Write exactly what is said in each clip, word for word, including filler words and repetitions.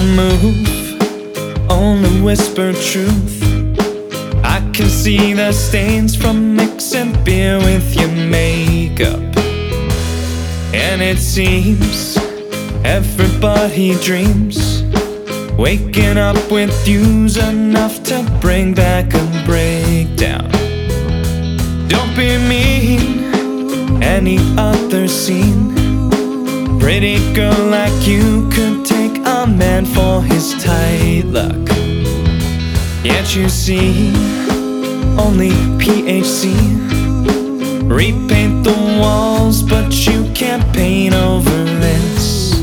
move only whisper truth. I can see the stains from mixing beer with your makeup. And it seems everybody dreams waking up with you's enough to bring back a breakdown. Don't be mean, any other scene. Pretty girl like you could take a man for his tight luck. Yet you see, only P H C. Repaint the walls, but you can't paint over this.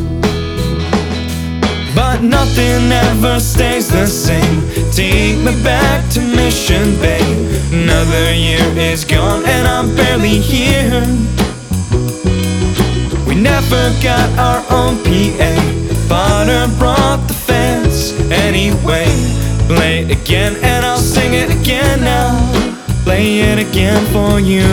But nothing ever stays the same. Take me back to Mission Bay. Another year is gone and I'm barely here. We never got our own P A, but I brought the fans anyway. Play it again and I'll sing it again now. Play it again for you.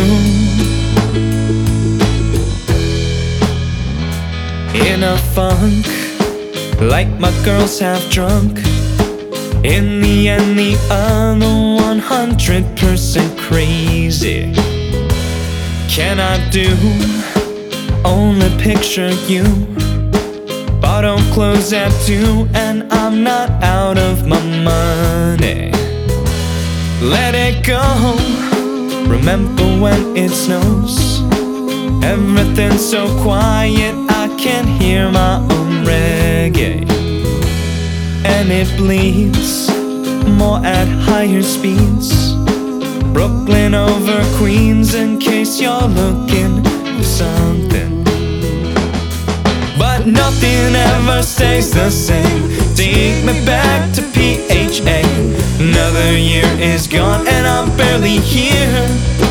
In a funk, like my girls half drunk. In the end, the other one hundred percent crazy. Can I do? Only picture you. Bottom close at two and I'm not out of my money. Let it go. Remember when it snows? Everything's so quiet I can't hear my own reggae. And it bleeds more at higher speeds. Brooklyn over Queens in case you're looking for something. But nothing ever stays the same. Take me back to P H A. Another year is gone and I'm barely here.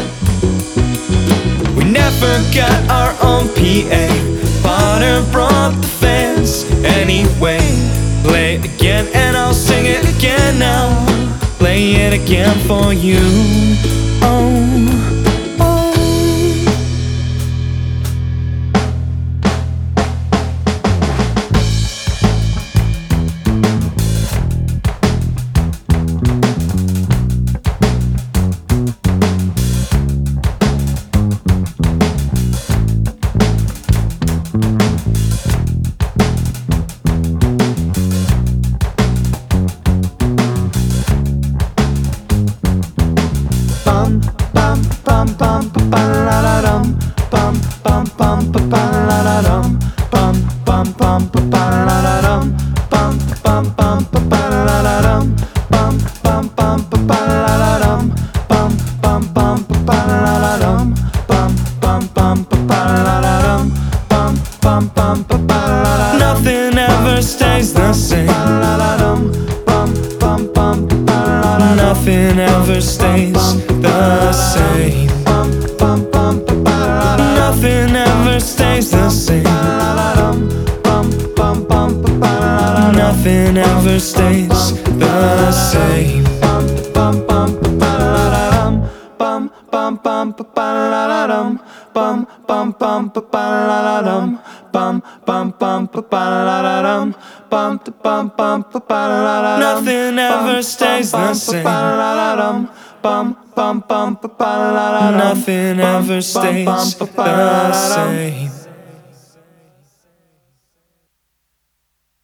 We never got our own P A. Potter brought the fans anyway. Play it again and I'll sing it again now. Play it again for you. Oh. Nothing ever stays the same. Nothing ever stays the same. Nothing ever stays the same. Nothing ever stays the same. Nothing ever stays the same. Nothing ever stays the same.